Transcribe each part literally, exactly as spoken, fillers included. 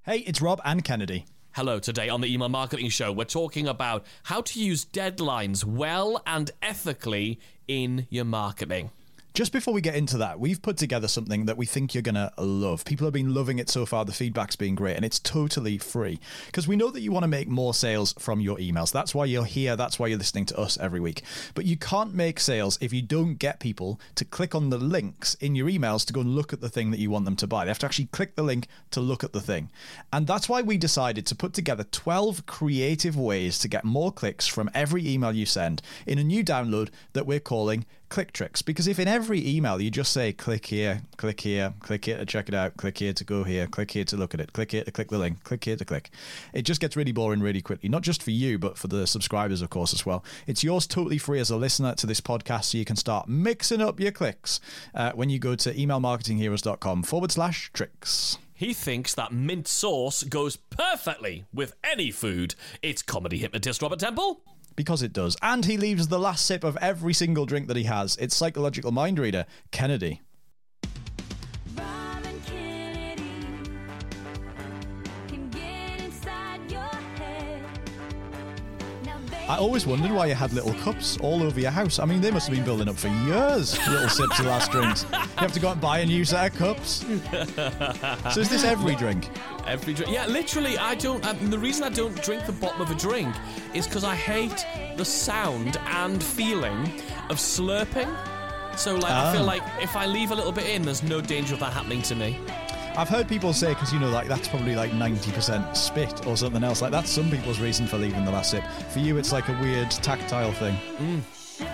Hey, it's Rob and Kennedy. Hello, today on the Email Marketing Show, we're talking about how to use deadlines well and ethically in your marketing. Just before we get into that, we've put together something that we think you're going to love. People have been loving it so far. The feedback's been great, and it's totally free because we know that you want to make more sales from your emails. That's why you're here. That's why you're listening to us every week. But you can't make sales if you don't get people to click on the links in your emails to go and look at the thing that you want them to buy. They have to actually click the link to look at the thing. And that's why we decided to put together twelve creative ways to get more clicks from every email you send in a new download that we're calling Click Tricks. Because if in every email you just say click here, click here, click here to check it out, click here to go here, click here to look at it, click here to click the link, click here to click, it just gets really boring really quickly. Not just for you, but for the subscribers, of course, as well. It's yours totally free as a listener to this podcast, so you can start mixing up your clicks uh, when you go to emailmarketingheroes.com forward slash tricks. He thinks that mint sauce goes perfectly with any food. It's comedy hypnotist Robert Temple. Because it does. And he leaves the last sip of every single drink that he has. It's psychological mind reader, Kennedy. I always wondered why you had little cups all over your house. I mean, they must have been building up for years, little sips of last drinks. You have to go out and buy a new set of cups. So is this every drink? Every drink. Yeah, literally, I don't... Um, the reason I don't drink the bottom of a drink is because I hate the sound and feeling of slurping. So, like, oh. I feel like if I leave a little bit in, there's no danger of that happening to me. I've heard people say, because, you know, like, that's probably like ninety percent spit or something else. Like, that's some people's reason for leaving the last sip. For you, it's like a weird tactile thing. Mm.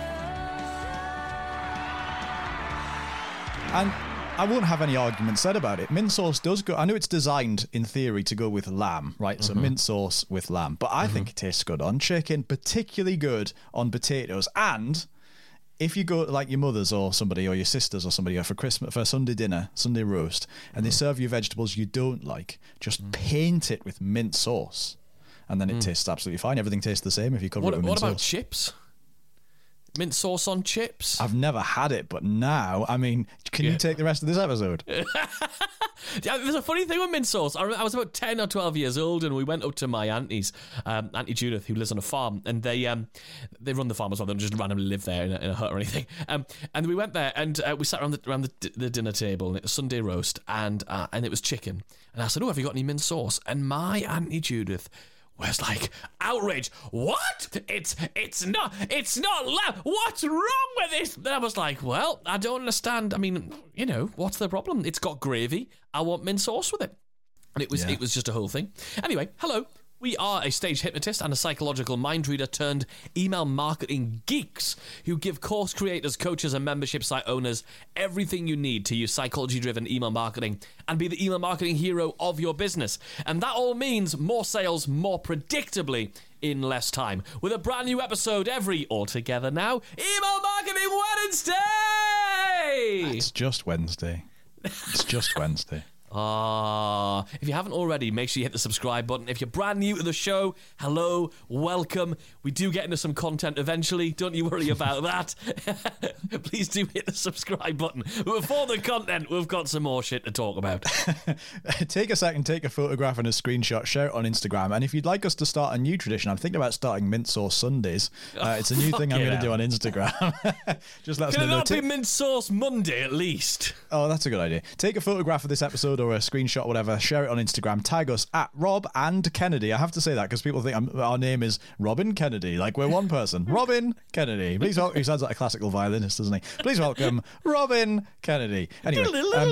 And I won't have any argument said about it. Mint sauce does go... I know it's designed, in theory, to go with lamb, right? Mm-hmm. So mint sauce with lamb. But I mm-hmm. think it tastes good on chicken, particularly good on potatoes. And... if you go to like your mother's or somebody or your sisters or somebody for Christmas, for Sunday dinner, Sunday roast, and they serve you vegetables you don't like, just mm. paint it with mint sauce, and then it mm. tastes absolutely fine. Everything tastes the same if you cover what, it with mint sauce. What about sauce. chips? Mint sauce on chips? I've never had it, but now, I mean, can yeah. you take the rest of this episode? Yeah, there's a funny thing with mint sauce. I, I was about ten or twelve years old, and we went up to my auntie's, um, Auntie Judith, who lives on a farm, and they um, they run the farm as well. They don't just randomly live there in a, in a hut or anything. Um, and we went there, and uh, we sat around the around the, the dinner table, and it was Sunday roast, and uh, and it was chicken. And I said, "Oh, have you got any mint sauce?" And my Auntie Judith was like, outraged. What? It's it's not it's not lamb. What's wrong with this? Then I was like, well, I don't understand. I mean, you know, what's the problem? It's got gravy. I want mint sauce with it. And it was yeah. it was just a whole thing. Anyway, hello. We are a stage hypnotist and a psychological mind reader turned email marketing geeks who give course creators, coaches, and membership site owners everything you need to use psychology-driven email marketing and be the email marketing hero of your business. And that all means more sales more predictably in less time. With a brand new episode every, all together now, Email Marketing Wednesday! It's just Wednesday. It's just Wednesday. Ah, if you haven't already, make sure you hit the subscribe button. If you're brand new to the show, hello, welcome. We do get into some content eventually. Don't you worry about that. Please do hit the subscribe button. But before the content, we've got some more shit to talk about. Take a second, take a photograph and a screenshot, share it on Instagram. And if you'd like us to start a new tradition, I'm thinking about starting Mint Sauce Sundays. Uh, it's a new thing I'm going to do on Instagram. Just let us know. Can it not be Mint Sauce Monday at least? Oh, that's a good idea. Take a photograph of this episode or a screenshot, whatever, share it on Instagram, tag us at Rob and Kennedy. I have to say that because people think I'm, our name is Robin Kennedy, like we're one person. Robin Kennedy. Please welcome, he sounds like a classical violinist, doesn't he? Please welcome Robin Kennedy. Anyway, um,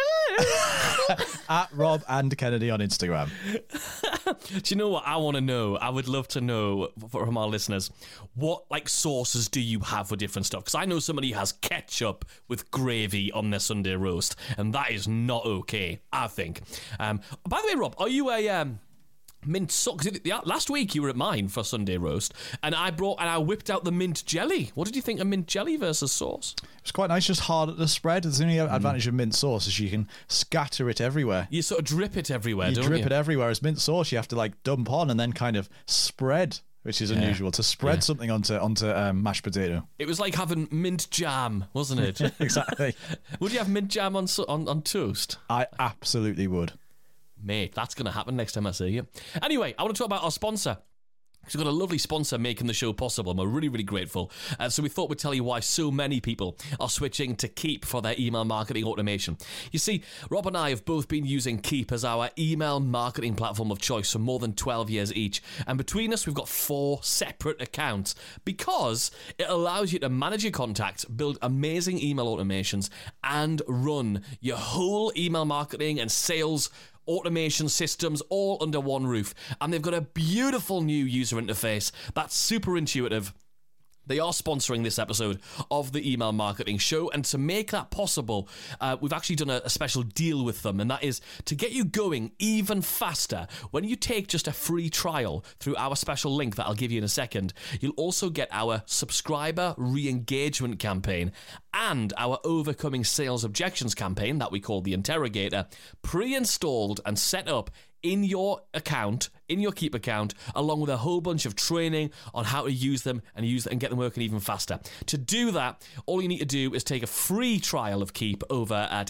at Rob and Kennedy on Instagram. Do you know what I want to know? I would love to know from our listeners, what like sauces do you have for different stuff? Because I know somebody has ketchup with gravy on their Sunday roast, and that is not okay, I think. Um, by the way, Rob, are you a um, mint sauce? Because last week you were at mine for Sunday roast, and I brought and I whipped out the mint jelly. What did you think of mint jelly versus sauce? It's quite nice, just hard at the spread. The only mm. advantage of mint sauce is you can scatter it everywhere. You sort of drip it everywhere, you don't drip you? it everywhere. As mint sauce, you have to like dump on and then kind of spread, which is yeah. unusual, to spread yeah. something onto onto um, mashed potato. It was like having mint jam, wasn't it? Exactly. Would you have mint jam on, on on toast? I absolutely would. Mate, that's going to happen next time I see you. Anyway, I want to talk about our sponsor. We've got a lovely sponsor making the show possible, and we're really, really grateful. Uh, so we thought we'd tell you why so many people are switching to Keep for their email marketing automation. You see, Rob and I have both been using Keep as our email marketing platform of choice for more than twelve years each. And between us, we've got four separate accounts because it allows you to manage your contacts, build amazing email automations, and run your whole email marketing and sales automation systems all under one roof. And they've got a beautiful new user interface that's super intuitive. They are sponsoring this episode of the Email Marketing Show, and to make that possible, uh, we've actually done a, a special deal with them, and that is to get you going even faster. When you take just a free trial through our special link that I'll give you in a second, you'll also get our subscriber re-engagement campaign and our Overcoming Sales Objections campaign that we call the Interrogator, pre-installed and set up in your account, in your Keep account, along with a whole bunch of training on how to use them and use and get them working even faster. To do that, all you need to do is take a free trial of Keep over at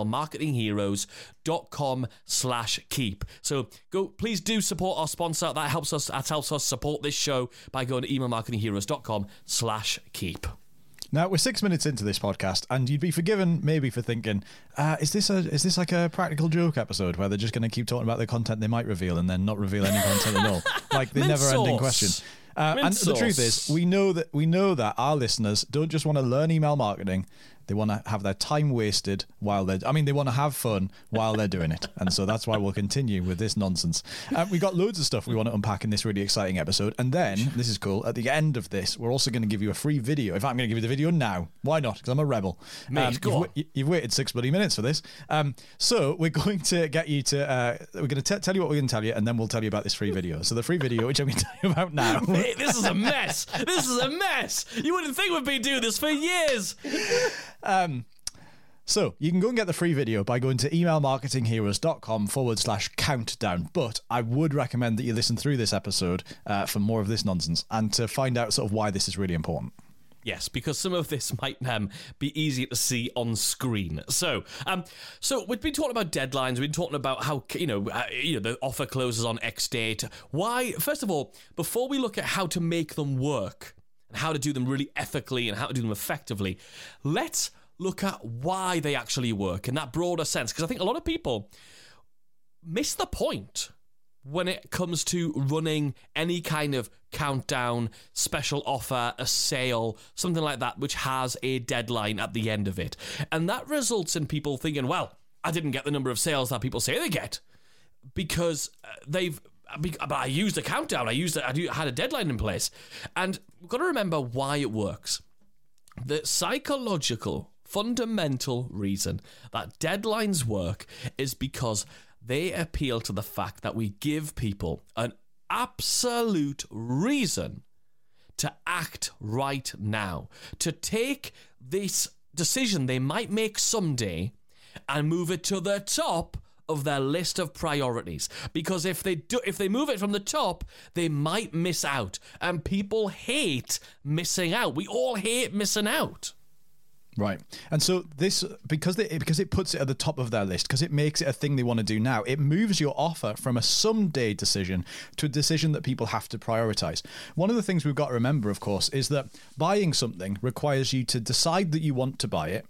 emailmarketingheroes.com slash keep. So go, please do support our sponsor. That helps us, that helps us support this show by going to emailmarketingheroes.com slash keep. Now, we're six minutes into this podcast, and you'd be forgiven maybe for thinking, uh, is this a is this like a practical joke episode where they're just going to keep talking about the content they might reveal and then not reveal any content at all? Like the never-ending question. Uh, and sauce. The truth is, we know that we know that our listeners don't just want to learn email marketing. They want to have their time wasted while they're... I mean, they want to have fun while they're doing it. And so that's why we'll continue with this nonsense. Uh, we got loads of stuff we want to unpack in this really exciting episode. And then, this is cool, at the end of this, we're also going to give you a free video. In fact, I'm going to give you the video now. Why not? Because I'm a rebel. Mate, um, go you've, on. wa- you've waited six bloody minutes for this. Um, so we're going to get you to... Uh, we're going to t- tell you what we're going to tell you, and then we'll tell you about this free video. So the free video, which I'm going to tell you about now... Mate, this is a mess. This is a mess. You wouldn't think we've been doing this for years. Um... So you can go and get the free video by going to emailmarketingheroes.com forward slash countdown. But I would recommend that you listen through this episode uh, for more of this nonsense and to find out sort of why this is really important. Yes, because some of this might um, be easier to see on screen. So, um, so we've been talking about deadlines. We've been talking about how you know, uh, you know, the offer closes on X date. Why? First of all, before we look at how to make them work and how to do them really ethically and how to do them effectively, let's look at why they actually work in that broader sense. Because I think a lot of people miss the point when it comes to running any kind of countdown, special offer, a sale, something like that, which has a deadline at the end of it. And that results in people thinking, well, I didn't get the number of sales that people say they get because they've but I used a countdown. I used a, I had a deadline in place. And we've got to remember why it works. The psychological fundamental reason that deadlines work is because they appeal to the fact that we give people an absolute reason to act right now, to take this decision they might make someday and move it to the top of their list of priorities. Because if they do, if they move it from the top, they might miss out. And people hate missing out. We all hate missing out. Right. And so this, because they, because it puts it at the top of their list, because it makes it a thing they want to do now, it moves your offer from a someday decision to a decision that people have to prioritize. One of the things we've got to remember, of course, is that buying something requires you to decide that you want to buy it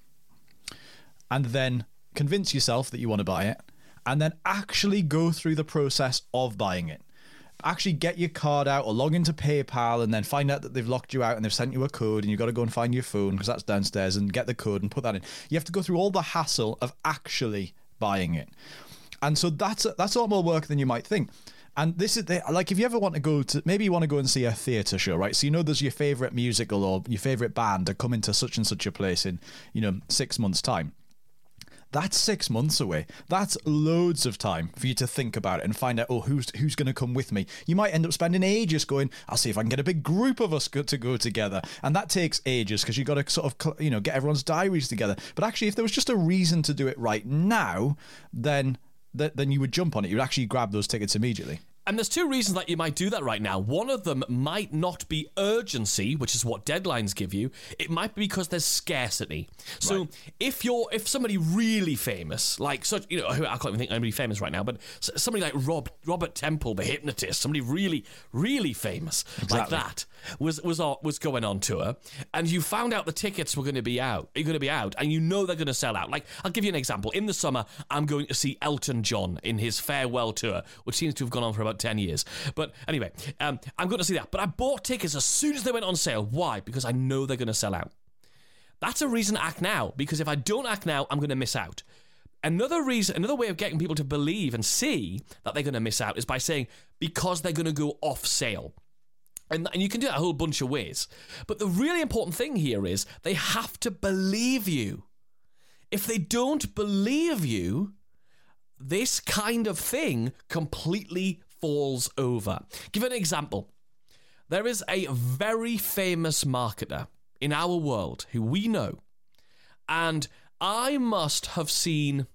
and then convince yourself that you want to buy it and then actually go through the process of buying it. Actually get your card out or log into PayPal and then find out that they've locked you out and they've sent you a code and you've got to go and find your phone because that's downstairs and get the code and put that in. You have to go through all the hassle of actually buying it. And so that's a, that's a lot more work than you might think. And this is the, like if you ever want to go to, maybe you want to go and see a theatre show, right? So you know there's your favourite musical or your favourite band are coming to such and such a place in, you know, six months' time. That's six months away. That's loads of time for you to think about it and find out, oh, who's who's going to come with me? You might end up spending ages going, I'll see if I can get a big group of us to go together. And that takes ages because you've got to sort of, you know, get everyone's diaries together. But actually, if there was just a reason to do it right now, then then you would jump on it. You'd actually grab those tickets immediately. And there's two reasons that you might do that right now. One of them might not be urgency, which is what deadlines give you. It might be because there's scarcity. So right. if you're if somebody really famous, like such, you know, I can't even think anybody famous right now, but somebody like Rob Robert Temple, the hypnotist, somebody really, really famous exactly. like that was was was going on tour, and you found out the tickets were going to be out, are going to be out, and you know they're going to sell out. Like, I'll give you an example. In the summer, I'm going to see Elton John in his farewell tour, which seems to have gone on for about ten years. But anyway, um, I'm going to see that. But I bought tickets as soon as they went on sale. Why? Because I know they're going to sell out. That's a reason to act now, because if I don't act now, I'm going to miss out. Another reason, another way of getting people to believe and see that they're going to miss out is by saying, because they're going to go off sale. And, and you can do that a whole bunch of ways. But the really important thing here is they have to believe you. If they don't believe you, this kind of thing completely falls over. Give an example. There is a very famous marketer in our world who we know, and I must have seen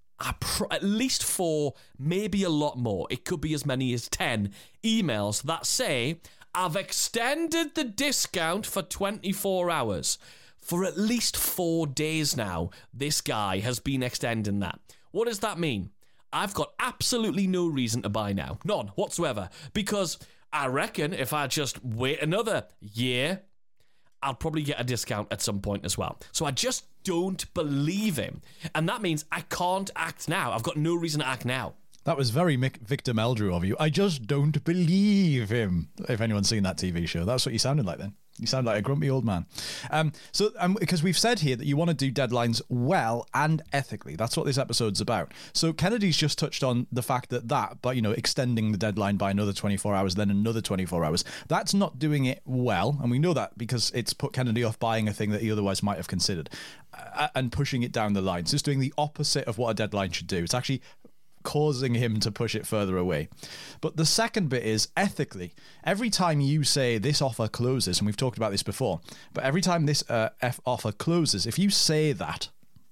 at least four, maybe a lot more, it could be as many as ten emails that say, I've extended the discount for twenty-four hours. For at least four days now, this guy has been extending that. What does that mean? I've got absolutely no reason to buy now. None whatsoever. Because I reckon if I just wait another year, I'll probably get a discount at some point as well. So I just don't believe him. And that means I can't act now. I've got no reason to act now. That was very Mick, Victor Meldrew of you. I just don't believe him. If anyone's seen that T V show, that's what you sounded like then. You sound like a grumpy old man. Um, so, um, because we've said here that you want to do deadlines well and ethically. That's what this episode's about. So Kennedy's just touched on the fact that that, but you know, extending the deadline by another twenty-four hours, then another twenty-four hours, that's not doing it well. And we know that because it's put Kennedy off buying a thing that he otherwise might have considered uh, and pushing it down the line. So it's doing the opposite of what a deadline should do. It's actually causing him to push it further away. But the second bit is ethically. Every time you say this offer closes, and we've talked about this before, but every time this uh, F offer closes, if you say that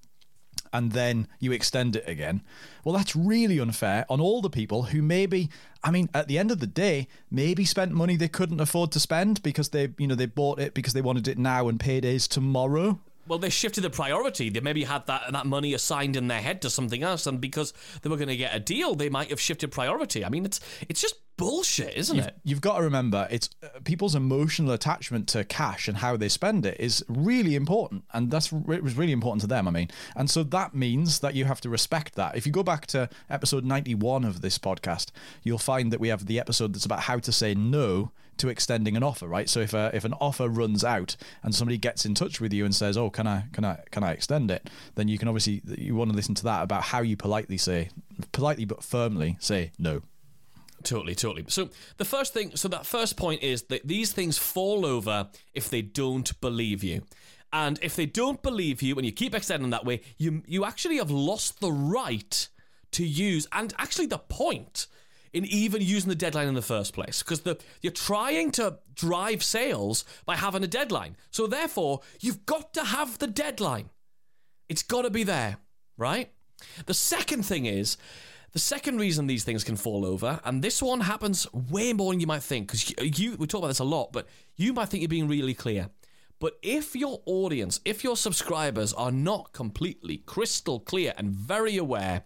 and then you extend it again, well, that's really unfair on all the people who maybe, I mean, at the end of the day, maybe spent money they couldn't afford to spend because they, you know, they bought it because they wanted it now and payday's tomorrow. Well, they shifted the priority. They maybe had that that money assigned in their head to something else, and because they were going to get a deal, they might have shifted priority. I mean, it's it's just bullshit, isn't you've, it? You've got to remember, it's uh, people's emotional attachment to cash and how they spend it is really important, and that's it was really important to them. I mean, and so that means that you have to respect that. If you go back to episode ninety-one of this podcast, you'll find that we have the episode that's about how to say no to extending an offer, right? So if a, if an offer runs out and somebody gets in touch with you and says, "Oh, can I can I can I extend it?" then you can obviously you want to listen to that about how you politely say, politely but firmly say no. Totally, totally. So the first thing, so that first point is that these things fall over if they don't believe you. And if they don't believe you and you keep extending that way, you you actually have lost the right to use, and actually the point in even using the deadline in the first place, because the you're trying to drive sales by having a deadline. So therefore, you've got to have the deadline. It's got to be there, right? The second thing is, the second reason these things can fall over, and this one happens way more than you might think, because you, you we talk about this a lot, but you might think you're being really clear. But if your audience, if your subscribers are not completely crystal clear and very aware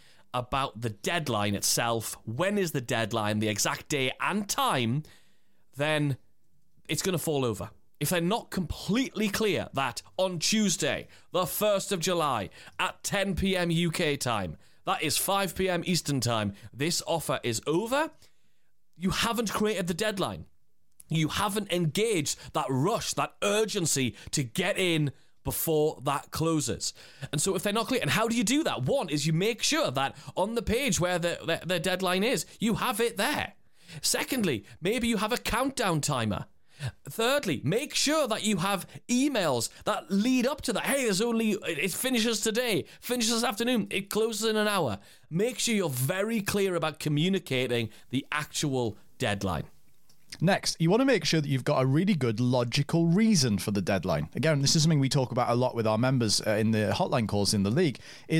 about the deadline itself, when is the deadline, the exact day and time, then it's going to fall over. If they're not completely clear that on Tuesday, the first of July, at ten p.m. U K time, that is five p.m. Eastern time, this offer is over, you haven't created the deadline. You haven't engaged that rush, that urgency to get in before that closes. And so if they're not clear, and how do you do that? One is you make sure that on the page where the, the, the deadline is, you have it there. Secondly, maybe you have a countdown timer. Thirdly, make sure that you have emails that lead up to that. Hey, there's only, it finishes today, finishes this afternoon, it closes in an hour. Make sure you're very clear about communicating the actual deadline. Next, you want to make sure that you've got a really good logical reason for the deadline. Again, this is something we talk about a lot with our members uh, in the hotline calls in the league, is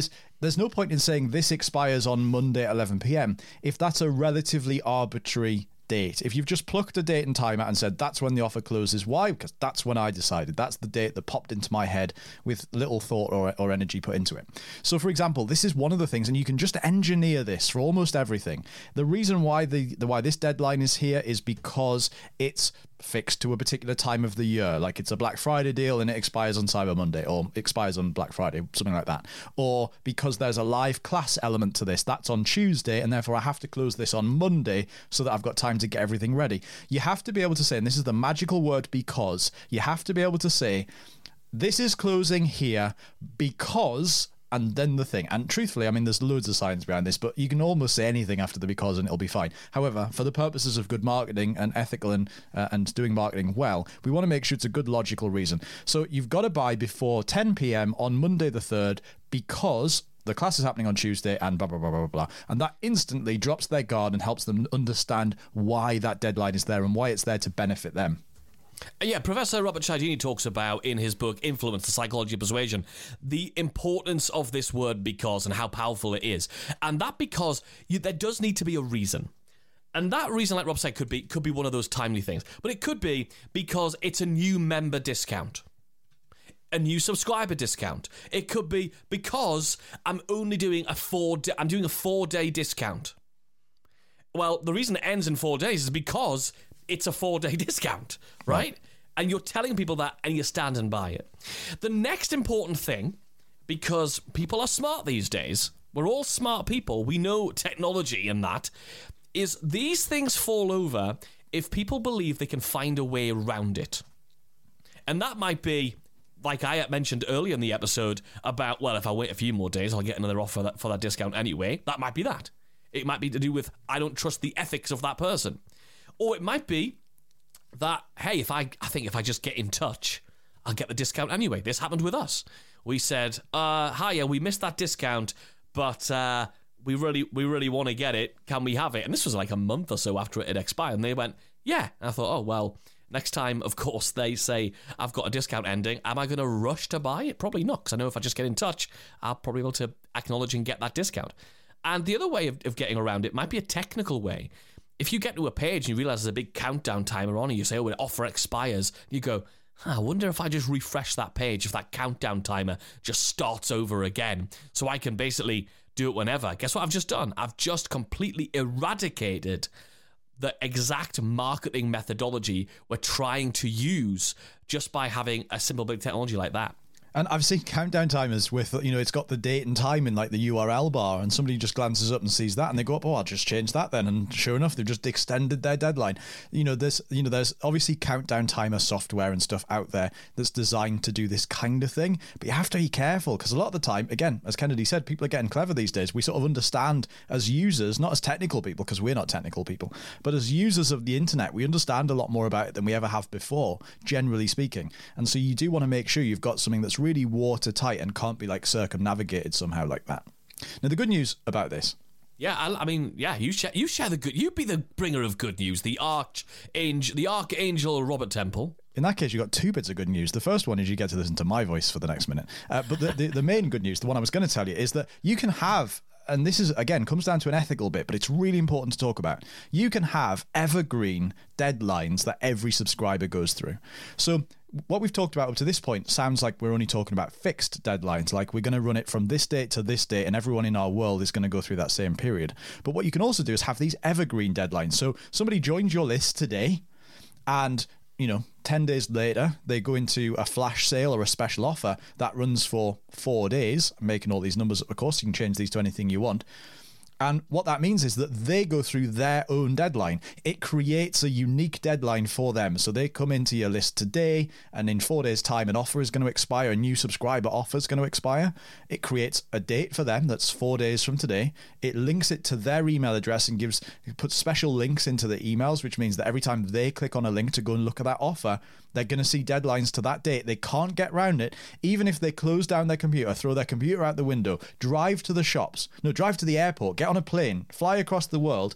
there's no point in saying this expires on Monday at eleven p.m. if that's a relatively arbitrary date. If you've just plucked a date and time out and said that's when the offer closes, why? Because that's when I decided. That's the date that popped into my head with little thought or, or energy put into it. So, for example, this is one of the things, and you can just engineer this for almost everything. The reason why the, the why this deadline is here is because it's fixed to a particular time of the year, like it's a Black Friday deal and it expires on Cyber Monday, or expires on Black Friday, something like that. Or because there's a live class element to this, that's on Tuesday, and therefore I have to close this on Monday so that I've got time to get everything ready. You have to be able to say, and this is the magical word because, you have to be able to say, this is closing here because... and then the thing. And truthfully, I mean, there's loads of science behind this, but you can almost say anything after the because and it'll be fine. However, for the purposes of good marketing and ethical and uh, and doing marketing well, we want to make sure it's a good logical reason. So you've got to buy before ten p.m. on Monday the third because the class is happening on Tuesday and blah, blah, blah, blah, blah. And that instantly drops their guard and helps them understand why that deadline is there and why it's there to benefit them. Yeah, Professor Robert Cialdini talks about in his book Influence, the Psychology of Persuasion, the importance of this word because and how powerful it is. And that because you, there does need to be a reason. And that reason, like Rob said, could be could be one of those timely things. But it could be because it's a new member discount, a new subscriber discount. It could be because I'm only doing a four day, I'm doing a four day discount. Well, the reason it ends in four days is because it's a four-day discount, right? right? And you're telling people that and you're standing by it. The next important thing, because people are smart these days, we're all smart people, we know technology and that, is these things fall over if people believe they can find a way around it. And that might be, like I mentioned earlier in the episode, about, well, if I wait a few more days, I'll get another offer for that, for that discount anyway. That might be that. It might be to do with, I don't trust the ethics of that person. Or it might be that, hey, if I I think if I just get in touch, I'll get the discount anyway. This happened with us. We said, uh, hiya, we missed that discount, but uh, we really we really want to get it. Can we have it? And this was like a month or so after it had expired. And they went, yeah. And I thought, oh, well, next time, of course, they say, I've got a discount ending. Am I going to rush to buy it? Probably not, because I know if I just get in touch, I'll probably be able to acknowledge and get that discount. And the other way of, of getting around it might be a technical way. If you get to a page and you realise there's a big countdown timer on and you say, oh, the offer expires, you go, huh, I wonder if I just refresh that page, if that countdown timer just starts over again, so I can basically do it whenever. Guess what I've just done? I've just completely eradicated the exact marketing methodology we're trying to use just by having a simple bit of technology like that. And I've seen countdown timers with, you know, it's got the date and time in like the U R L bar, and somebody just glances up and sees that and they go, oh, I'll just change that then. And sure enough, they've just extended their deadline. You know, there's, you know, there's obviously countdown timer software and stuff out there that's designed to do this kind of thing, but you have to be careful because a lot of the time, again, as Kennedy said, people are getting clever these days. We sort of understand as users, not as technical people, because we're not technical people, but as users of the internet, we understand a lot more about it than we ever have before, generally speaking. And so you do want to make sure you've got something that's really watertight and can't be like circumnavigated somehow like that. Now, the good news about this. Yeah, I, I mean, yeah, you share, you share the good. You be the bringer of good news, the archangel, the archangel Robert Temple. In that case, you got two bits of good news. The first one is you get to listen to my voice for the next minute. Uh, but the, the the main good news, the one I was going to tell you, is that you can have. And this is, again, comes down to an ethical bit, but it's really important to talk about. You can have evergreen deadlines that every subscriber goes through. So what we've talked about up to this point sounds like we're only talking about fixed deadlines, like we're going to run it from this date to this date and everyone in our world is going to go through that same period. But what you can also do is have these evergreen deadlines. So somebody joins your list today and, you know, ten days later, they go into a flash sale or a special offer that runs for four days. I'm making all these numbers up, of course. You can change these to anything you want. And what that means is that they go through their own deadline. It creates a unique deadline for them. So they come into your list today, and in four days' time, an offer is going to expire. A new subscriber offer is going to expire. It creates a date for them that's four days from today. It links it to their email address and gives puts special links into the emails, which means that every time they click on a link to go and look at that offer, they're going to see deadlines to that date. They can't get around it. Even if they close down their computer, throw their computer out the window, drive to the shops, no, drive to the airport, get on a plane, fly across the world,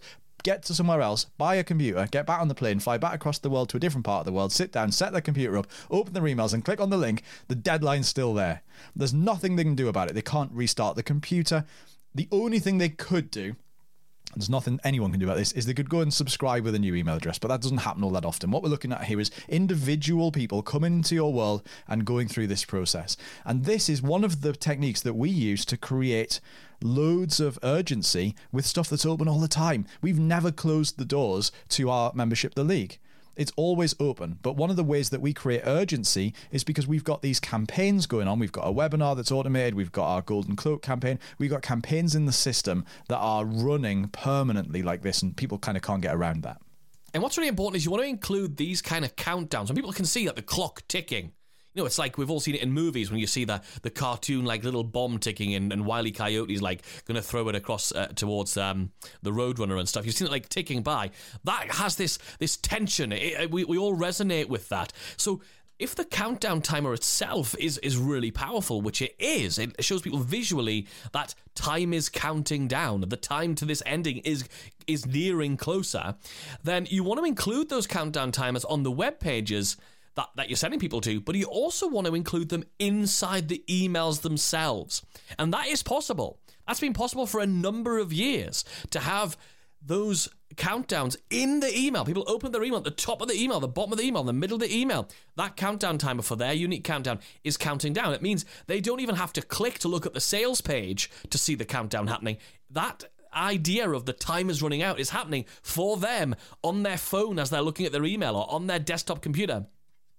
get to somewhere else, buy a computer, get back on the plane, fly back across the world to a different part of the world, sit down, set their computer up, open their emails and click on the link, the deadline's still there. There's nothing they can do about it. They can't restart the computer. The only thing they could do, there's nothing anyone can do about this, is they could go and subscribe with a new email address, but that doesn't happen all that often. What we're looking at here is individual people coming into your world and going through this process. And this is one of the techniques that we use to create loads of urgency with stuff that's open all the time. We've never closed the doors to our membership, the League. It's always open. But one of the ways that we create urgency is because we've got these campaigns going on. We've got a webinar that's automated. We've got our Golden Cloak campaign. We've got campaigns in the system that are running permanently like this, and people kind of can't get around that. And what's really important is you want to include these kind of countdowns, and people can see that the clock ticking. You know, it's like we've all seen it in movies when you see the, the cartoon, like, little bomb ticking in, and Wile E. Coyote's, like, going to throw it across uh, towards um, the Roadrunner and stuff. You've seen it, like, ticking by. That has this this tension. It, it, we, we all resonate with that. So if the countdown timer itself is, is really powerful, which it is, it shows people visually that time is counting down, the time to this ending is is nearing closer, then you want to include those countdown timers on the web pages That, that you're sending people to, but you also want to include them inside the emails themselves. And that is possible. That's been possible for a number of years, to have those countdowns in the email. People open their email at the top of the email, the bottom of the email, the middle of the email. That countdown timer for their unique countdown is counting down. It means they don't even have to click to look at the sales page to see the countdown happening. That idea of the time is running out is happening for them on their phone as they're looking at their email, or on their desktop computer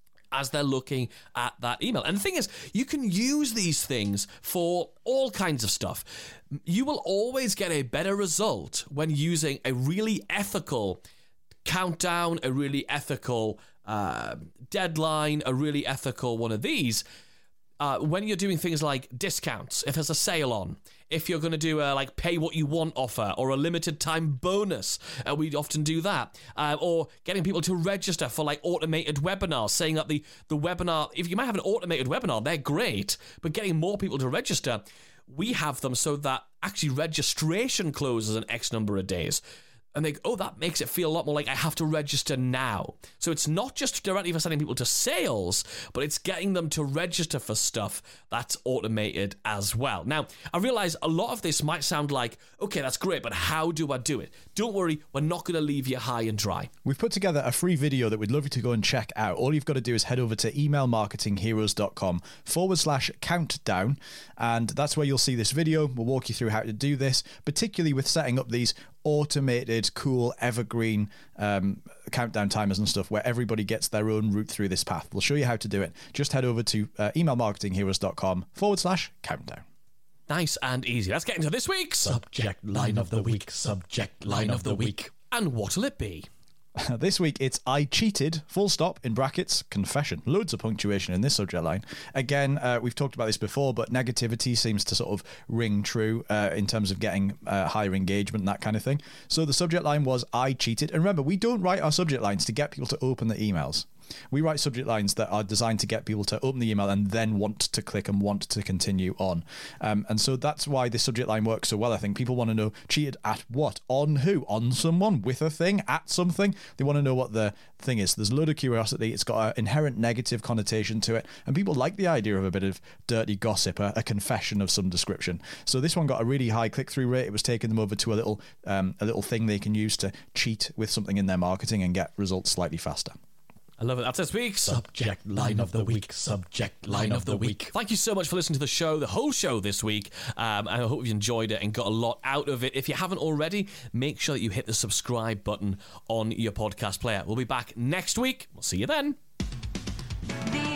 as they're looking at that email. And the thing is, you can use these things for all kinds of stuff. You will always get a better result when using a really ethical countdown, a really ethical uh, deadline, a really ethical one of these, uh, when you're doing things like discounts, if there's a sale on, if you're going to do a like pay what you want offer, or a limited time bonus, uh, we often do that, uh, or getting people to register for like automated webinars, saying that the, the webinar, if you might have an automated webinar, they're great, but getting more people to register, we have them so that actually registration closes in X number of days. And they go, oh, that makes it feel a lot more like I have to register now. So it's not just directly for sending people to sales, but it's getting them to register for stuff that's automated as well. Now, I realize a lot of this might sound like, okay, that's great, but how do I do it? Don't worry, we're not going to leave you high and dry. We've put together a free video that we'd love you to go and check out. All you've got to do is head over to emailmarketingheroes.com forward slash countdown. And that's where you'll see this video. We'll walk you through how to do this, particularly with setting up these automated, cool, evergreen um, countdown timers and stuff where everybody gets their own route through this path. We'll show you how to do it. Just head over to uh, emailmarketingheroes.com forward slash countdown. Nice and easy. Let's get into this week's Subject line of the week. Subject line of the week. And what'll it be? This week, it's I cheated, full stop, in brackets, confession. Loads of punctuation in this subject line. Again, uh, we've talked about this before, but negativity seems to sort of ring true uh, in terms of getting uh, higher engagement and that kind of thing. So the subject line was I cheated. And remember, we don't write our subject lines to get people to open the emails. We write subject lines that are designed to get people to open the email and then want to click and want to continue on. Um, and so that's why this subject line works so well. I think people want to know cheated at what? On who? On someone? With a thing? At something? They want to know what the thing is. There's a load of curiosity. It's got an inherent negative connotation to it. And people like the idea of a bit of dirty gossip, a, a confession of some description. So this one got a really high click-through rate. It was taking them over to a little, um, a little thing they can use to cheat with something in their marketing and get results slightly faster. I love it. That's this week's Subject line of the week. Subject line of the week. Thank you so much for listening to the show, the whole show this week. Um, I hope you enjoyed it and got a lot out of it. If you haven't already, make sure that you hit the subscribe button on your podcast player. We'll be back next week. We'll see you then. The